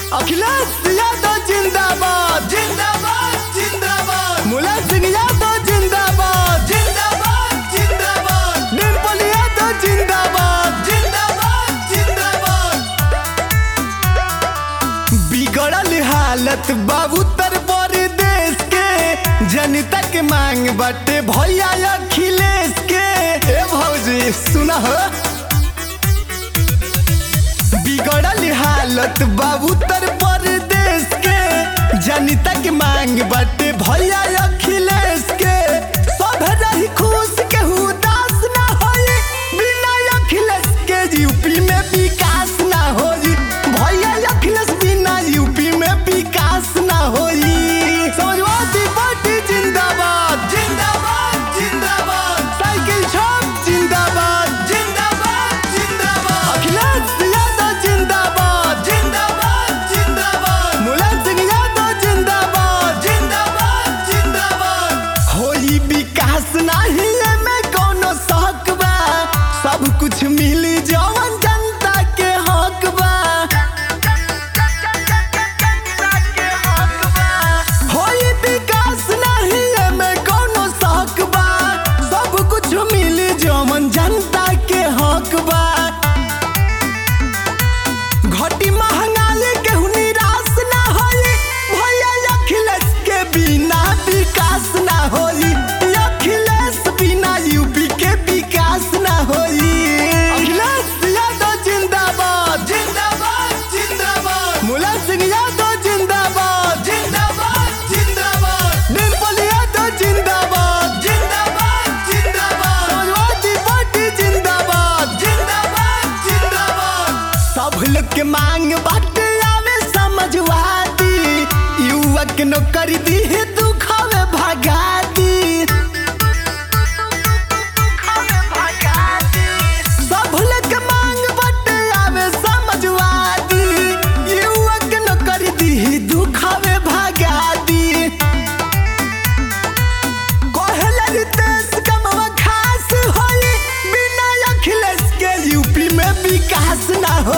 अखिलेश यादव जिंदाबाद जिंदाबाद जिंदाबाद। मुलायम सिंह यादव जिंदाबाद जिंदाबाद जिंदाबाद। डिम्पल यादव जिंदाबाद जिंदाबाद जिंदाबाद। बिगड़ल हालत बाबू उत्तर प्रदेश के, जनता के मांग बाटे भैया अखिलेश के। ए भौजी सुना हो, बिगड़ल हालत बाबू उत्तर प्रदेश के, जनता के मांग बाटे भैया अखिलेश के। सब रही खुश केहू उदास ना होई, बिना अखिलेश के यूपी में विकास ना होई। भैया अखिलेश बिना यूपी में विकास ना होई। समाजवादी पार्टी जिंदाबाद जिंदाबाद जिंदाबाद। साइकिल छाप जिंदाबाद जिंदाबाद जिंदाबाद। अखिलेश यादव जिंदाबाद जिंदाबाद जिंदाबाद। मुलायम सिंह यादव जिंदाबाद जिंदाबाद जिंदाबाद। होई विकास नाही में कोनो शक बा, सब कुछ मिली जवन जनता के हक बा। होई विकास नाही में कोनो शक बा, सब कुछ मिली जवन जनता के हक बा। घटी महंगाई केहू निराश ना होई, भैया अखिलेश के बिना विकास ना होई। अखिलेश बिना यूपी के विकास ना होई। अखिलेश यादव जिंदाबाद जिंदाबाद जिंदाबाद। मुलायम सिंह यादव जिंदाबाद जिंदाबाद जिंदाबाद। डिम्पल यादव जिंदाबाद जिंदाबाद जिंदाबाद। समाजवादी पार्टी जिंदाबाद जिंदाबाद जिंदाबाद। सब लोग के मांग बाटे आवे समझवादी, युवा के नौकरी दी दुखावे भगाती। सब लोग के मांग बाटे आवे समझवादी, युवा के नौकरी दी दुखावे भगाती। कहला रितेश कमवा खास होई, बिना अखिलेश के यूपी में विकास ना हो।